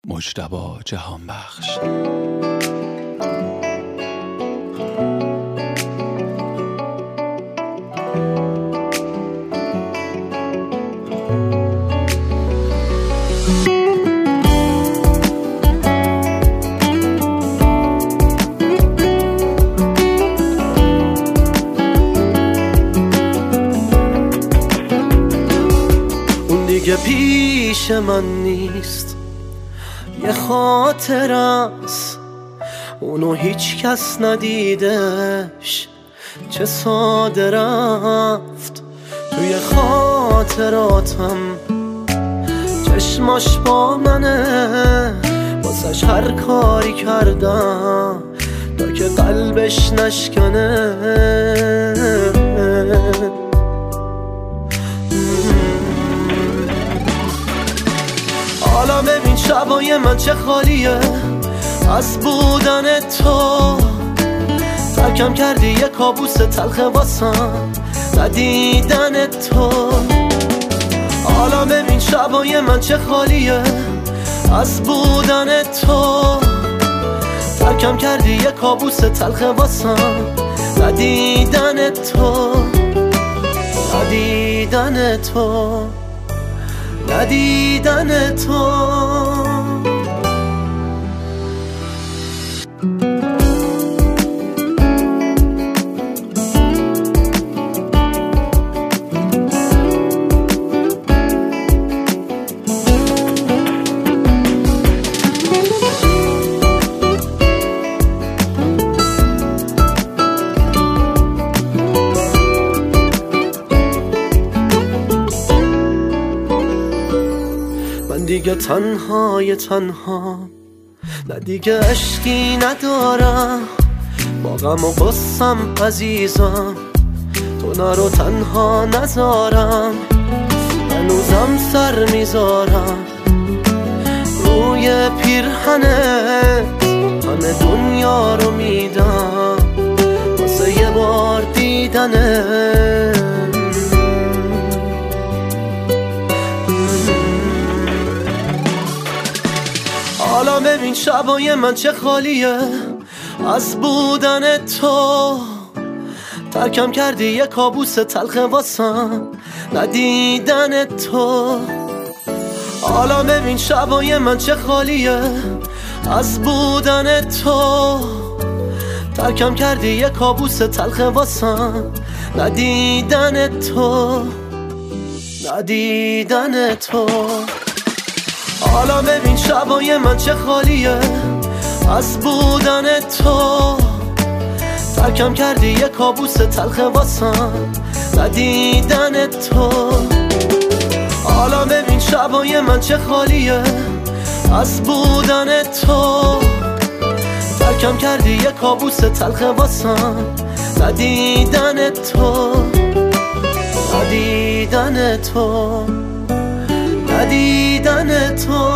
مجتبی جهانبخش. اون دیگه پیش من نیست، یه خاطر است، اونو هیچ کس ندیدش، چه ساده رفت توی خاطراتم. چشماش با منه، واسش هر کاری کردم تا که قلبش نشکنه. حالا ببین شبای من چه خالیه از بودن تو. ترکم کردی یه کابوس تلخ واسم ندیدن تو. حالا ببین شبای من چه خالیه از بودن تو. ترکم کردی یه کابوس تلخ واسم ندیدن تو. ندیدن تو، ندیدن تو. دیگه تنها نه دیگه عشقی ندارم، با غم و غصم عزیزم تو نرو تنها نذارم. هنوزم سر میذارم روی پیرهنت، همه دنیا رو میدم واسه یه بار دیدنت. حالا ببین شبای من چه خالیه از بودن تو. ترکم کردی یه کابوس تلخ واسم ندیدن تو. حالا ببین شبای من چه خالیه از بودن تو. ترکم کردی یه کابوس تلخ واسم ندیدن تو. ندیدن تو. حالا ببین شبای من چه خالیه از بودن تو. ترکم کردی یه کابوس تلخ واسم ندیدن تو. حالا ببین شبای من چه خالیه از بودن تو. ترکم کردی یه کابوس تلخ واسم ندیدن تو. ندیدن تو، ندیدن تو.